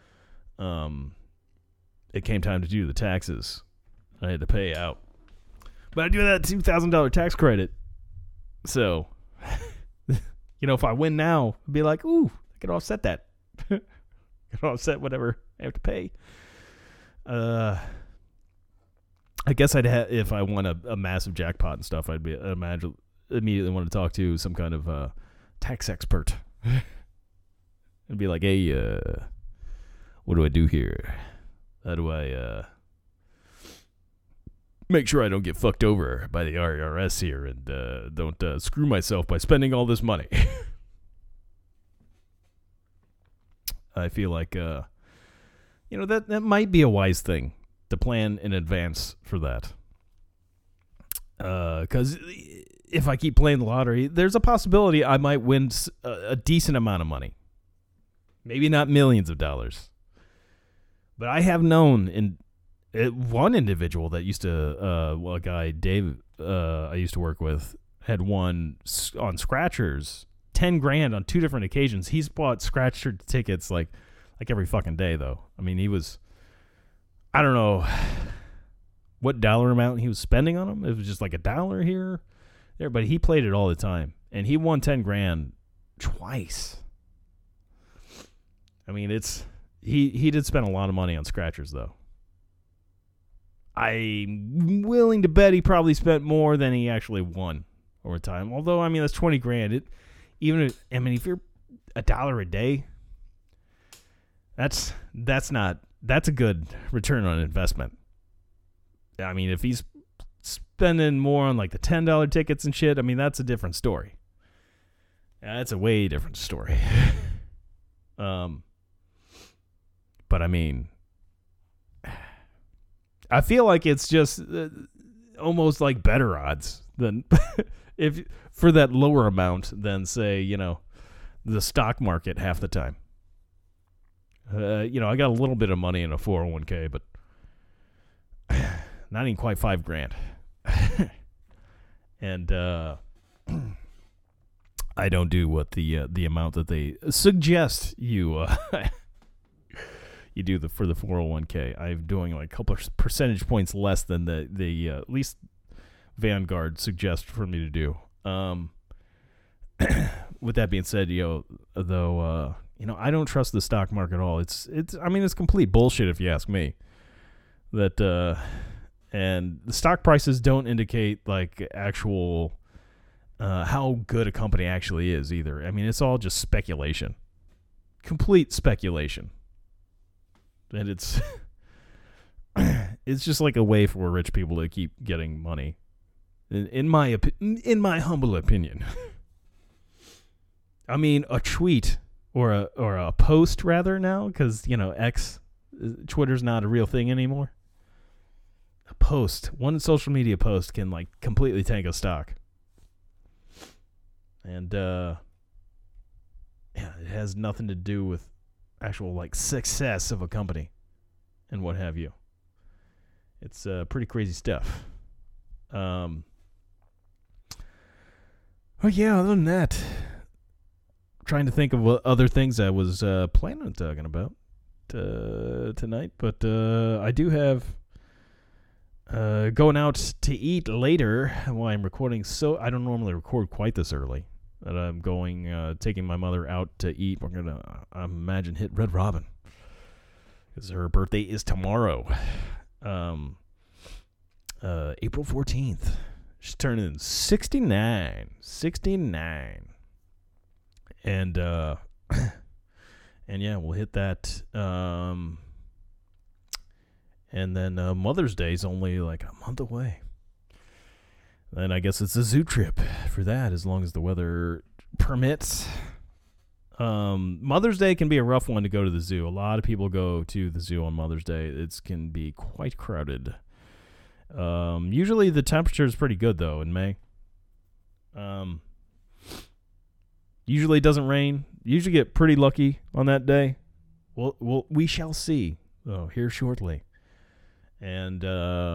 it came time to do the taxes. I had to pay out. But I do that $2,000 tax credit. So, if I win now, I'd be like, ooh, I could offset that. I could offset whatever I have to pay. I guess I'd have, if I won a massive jackpot and stuff, I'd immediately want to talk to some kind of tax expert and be like, hey, what do I do here? How do I make sure I don't get fucked over by the IRS here and don't screw myself by spending all this money. I feel like, that might be a wise thing to plan in advance for that. Because if I keep playing the lottery, there's a possibility I might win a decent amount of money. Maybe not millions of dollars. But I have known one individual that used to, a guy, Dave, I used to work with, had won on Scratchers $10,000 on 2 different occasions. He's bought Scratcher tickets like every fucking day, though. I mean, he was, I don't know what dollar amount he was spending on them. It was just like $1 here, there, but he played it all the time, and he won $10,000 twice. I mean, he did spend a lot of money on Scratchers, though. I'm willing to bet he probably spent more than he actually won over time. Although, I mean, that's $20,000. If you're $1 a day, that's a good return on investment. I mean, if he's spending more on like the $10 tickets and shit, I mean, that's a different story. That's a way different story. But I mean, I feel like it's just almost like better odds than if for that lower amount than, say, the stock market half the time. I got a little bit of money in a 401k, but not even quite $5,000. And I don't do what the amount that they suggest you you do for the 401k. I'm doing like a couple of percentage points less than the at least Vanguard suggests for me to do. With that being said, though, I don't trust the stock market at all. It's complete bullshit if you ask me. That and the stock prices don't indicate like actual how good a company actually is either. I mean, it's all just speculation, complete speculation. And it's just like a way for rich people to keep getting money. In my humble opinion. I mean, a tweet or a post rather now, because X, Twitter's not a real thing anymore. A post, one social media post can like completely tank a stock. And it has nothing to do with actual like success of a company and what have you. It's pretty crazy stuff. Oh yeah, other than that, trying to think of what other things I was planning on talking about tonight, but I do have going out to eat later while I'm recording. So I don't normally record quite this early. That I'm going, taking my mother out to eat. We're going to, I imagine, hit Red Robin. Because her birthday is tomorrow. April 14th. She's turning 69. 69. And yeah, we'll hit that. And then Mother's Day is only like a month away. Then I guess it's a zoo trip for that, as long as the weather permits. Mother's Day can be a rough one to go to the zoo. A lot of people go to the zoo on Mother's Day. It can be quite crowded. Usually the temperature is pretty good, though, in May. Usually it doesn't rain. Usually get pretty lucky on that day. We shall see, though, here shortly. And,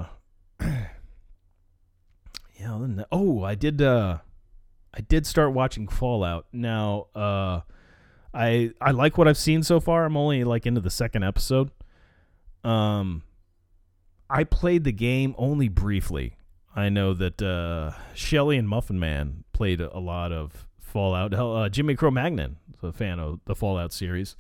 yeah, I did start watching Fallout. Now, I like what I've seen so far. I'm only like into the second episode. I played the game only briefly. I know that Shelly and Muffin Man played a lot of Fallout. Hell, Jimmy Cro-Magnon is a fan of the Fallout series.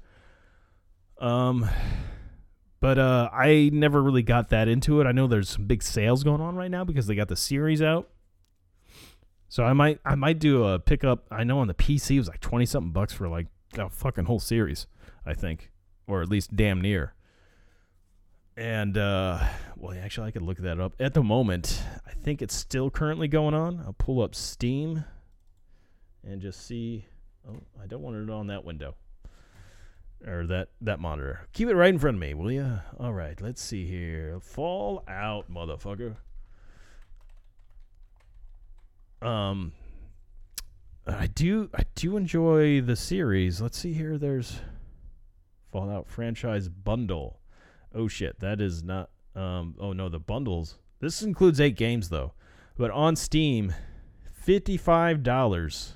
But I never really got that into it. I know there's some big sales going on right now because they got the series out. So I might do a pickup. I know on the PC it was like $20-something for like a fucking whole series, I think, or at least damn near. And, well, actually, I could look that up. At the moment, I think it's still currently going on. I'll pull up Steam and just see. Oh, I don't want it on that window. Or that monitor. Keep it right in front of me, will ya? All right, let's see here. Fallout, motherfucker. I do enjoy the series. Let's see here. There's Fallout franchise bundle. Oh shit, that is not. Oh no, the bundles. This includes 8 games though, but on Steam, $55.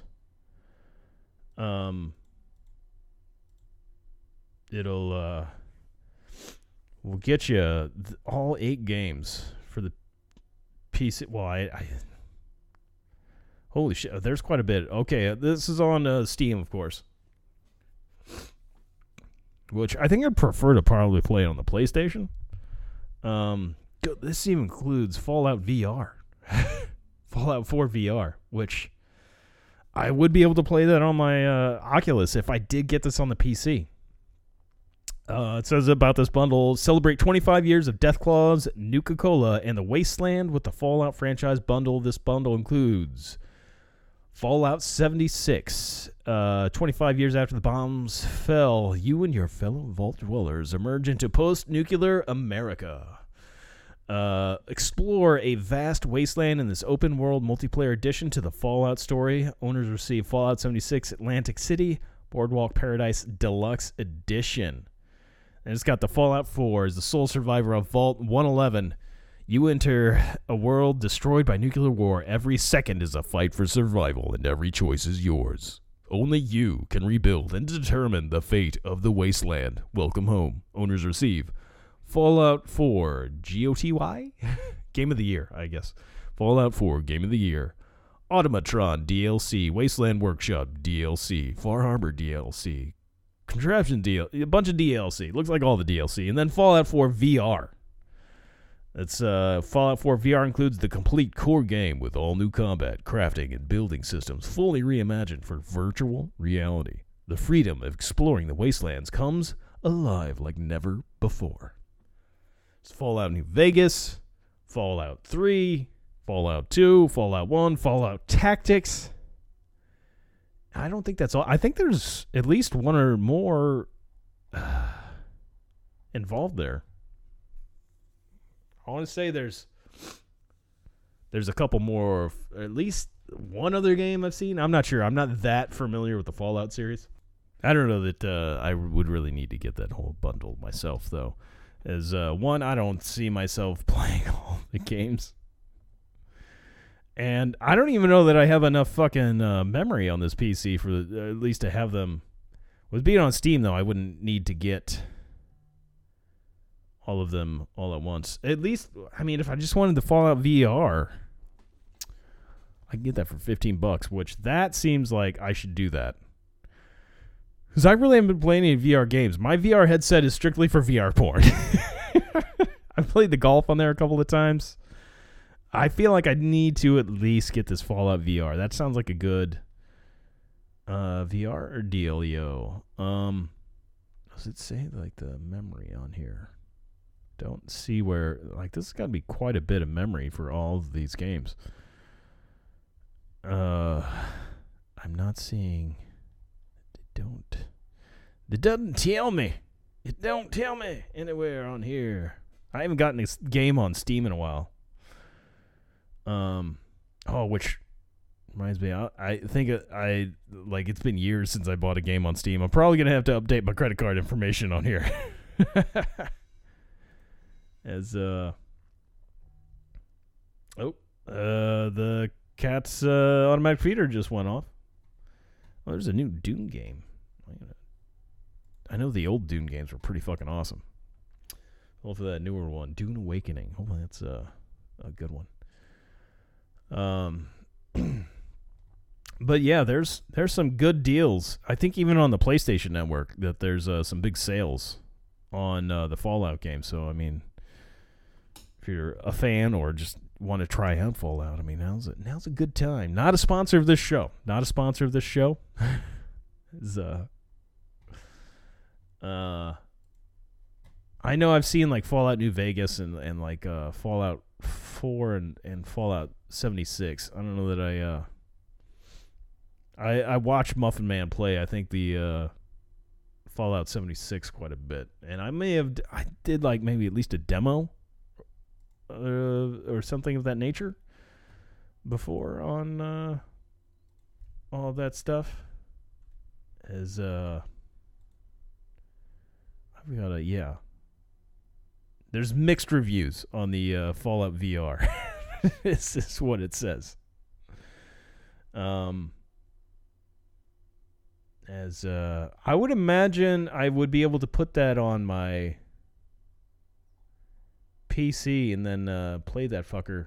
It'll will get you all 8 games for the PC. Well, I holy shit, there's quite a bit. Okay, this is on Steam, of course. Which I think I'd prefer to probably play it on the PlayStation. This even includes Fallout VR. Fallout 4 VR, which I would be able to play that on my Oculus if I did get this on the PC. It says about this bundle, celebrate 25 years of Deathclaws, Nuka-Cola, and the Wasteland with the Fallout franchise bundle. This bundle includes Fallout 76. 25 years after the bombs fell, you and your fellow vault dwellers emerge into post-nuclear America. Explore a vast wasteland in this open-world multiplayer addition to the Fallout story. Owners receive Fallout 76 Atlantic City Boardwalk Paradise Deluxe Edition. And it's got the Fallout 4 as the sole survivor of Vault 111. You enter a world destroyed by nuclear war. Every second is a fight for survival, and every choice is yours. Only you can rebuild and determine the fate of the wasteland. Welcome home. Owners receive Fallout 4 GOTY? Game of the Year, I guess. Fallout 4 Game of the Year. Automatron DLC. Wasteland Workshop DLC. Far Harbor DLC. Contraption DLC. A bunch of DLC. Looks like all the DLC. And then Fallout 4 VR. It's Fallout 4 VR includes the complete core game with all new combat, crafting, and building systems fully reimagined for virtual reality. The freedom of exploring the wastelands comes alive like never before. It's Fallout New Vegas, Fallout 3, Fallout 2, Fallout 1, Fallout Tactics. I don't think that's all. I think there's at least one or more involved there. I want to say there's a couple more, or at least one other game I've seen. I'm not sure. I'm not that familiar with the Fallout series. I don't know that I would really need to get that whole bundle myself, though. As one, I don't see myself playing all the games. And I don't even know that I have enough fucking memory on this PC for at least to have them. With being on Steam, though, I wouldn't need to get all of them all at once. At least, I mean, if I just wanted the Fallout VR, I can get that for $15, which that seems like I should do that. Because I really haven't been playing any VR games. My VR headset is strictly for VR porn. I've played the golf on there a couple of times. I feel like I need to at least get this Fallout VR. That sounds like a good VR or DLEO. Does it say like the memory on here? Don't see where, like, this has got to be quite a bit of memory for all of these games. I'm not seeing. It doesn't tell me. It don't tell me anywhere on here. I haven't gotten this game on Steam in a while. Which reminds me, I think it's been years since I bought a game on Steam. I'm probably gonna have to update my credit card information on here. As the cat's automatic feeder just went off. Oh, there's a new Dune game. I know the old Dune games were pretty fucking awesome. Hopefully that newer one, Dune Awakening. Hopefully that's a good one. But yeah, there's some good deals. I think even on the PlayStation Network that there's some big sales on the Fallout game. So I mean, if you're a fan or just want to try out Fallout, I mean, now's a good time. Not a sponsor of this show. I know I've seen like Fallout New Vegas and like Fallout 4 and Fallout 76. I don't know that I watched Muffin Man play. I think the Fallout 76 quite a bit, and I did like maybe at least a demo or something of that nature before on all of that stuff. As I've got there's mixed reviews on the Fallout VR. This is what it says. As I would imagine I would be able to put that on my PC and then play that fucker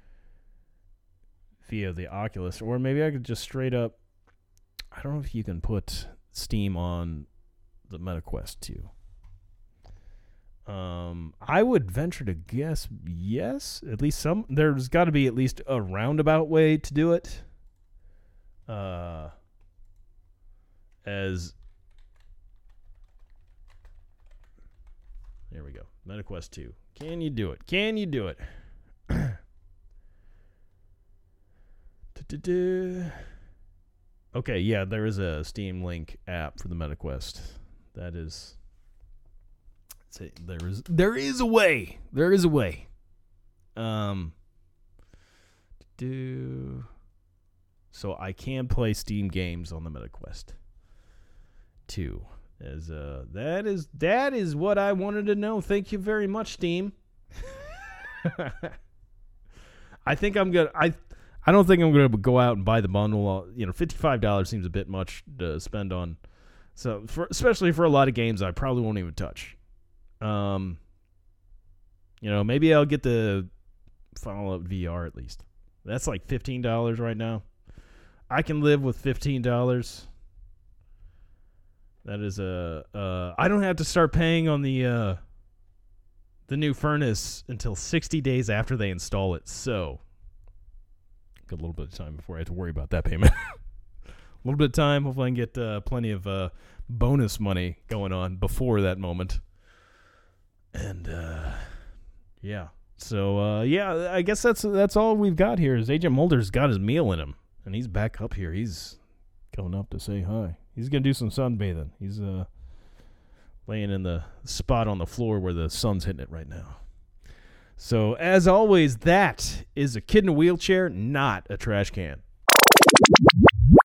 via the Oculus, or maybe I could just straight up. I don't know if you can put Steam on the MetaQuest 2. I would venture to guess yes. At least there's got to be at least a roundabout way to do it. As there we go. MetaQuest 2. Can you do it? Can you do it? Okay, yeah, there is a Steam Link app for the MetaQuest. That is, there is a way. There is a way. So I can play Steam games on the MetaQuest 2. As that is what I wanted to know. Thank you very much, Steam. I think I'm gonna. I don't think I'm gonna go out and buy the bundle. $55 seems a bit much to spend on. So especially for a lot of games, I probably won't even touch. Maybe I'll get the Fallout VR at least. That's like $15 right now. I can live with $15. That is I don't have to start paying on the new furnace until 60 days after they install it. So, got a little bit of time before I have to worry about that payment. A little bit of time. Hopefully I can get plenty of bonus money going on before that moment. And, yeah. So, I guess that's all we've got here is Agent Mulder's got his meal in him. And he's back up here. He's going up to say hi. He's going to do some sunbathing. He's laying in the spot on the floor where the sun's hitting it right now. So, as always, that is a kid in a wheelchair, not a trash can.